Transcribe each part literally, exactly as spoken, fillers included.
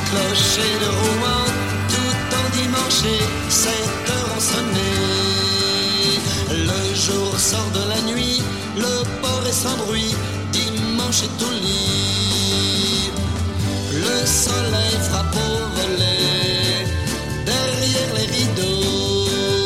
clocher de Rouen, tout en dimanche, sept heures ont sonné. Le jour sort de la nuit, le port est sans bruit, dimanche est au lit. Le soleil frappe au volet, derrière les rideaux,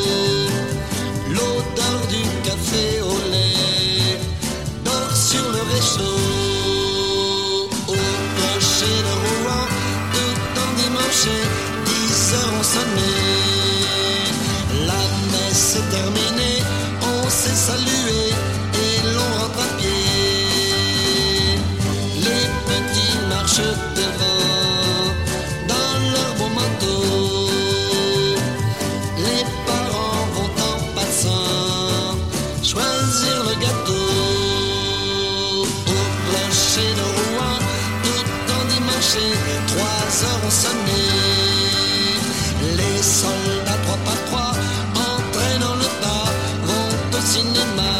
l'odeur du café au lait dort sur le réchaud. Au clocher de Rouen, tout en dimanche, dix heures ont sonné. La messe est terminée, on s'est salué et l'on rentre à pied. Les petits marchent devant dans leur beau manteau. Les parents vont en passant choisir le gâteau. Au clocher de Rouen, tout en dimanche, trois heures ont sonné. Les soldats trois par trois, entraînant le pas, vont au cinéma.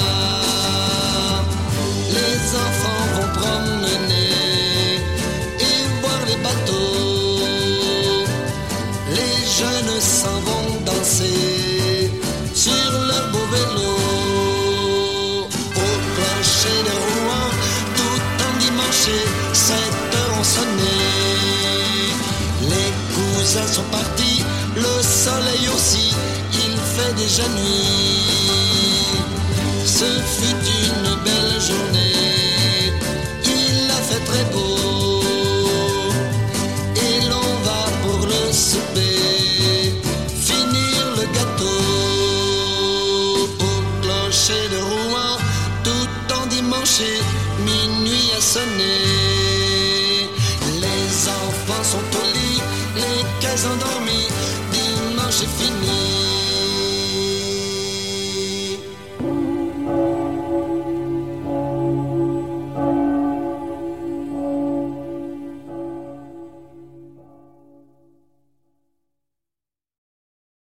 Les enfants vont promener et voir les bateaux. Les jeunes s'en vont danser sur leur beau vélo. Au clocher de Rouen, tout en dimanche, sept heures ont sonné. Les cousins sont partis, le soleil aussi, il fait déjà nuit. Ce fut une belle journée, il a fait très beau. Et l'on va pour le souper, finir le gâteau. Au clocher de Rouen, tout en dimanche, minuit a sonné. Les enfants sont au lit, les cases endormies, dimanche est fini.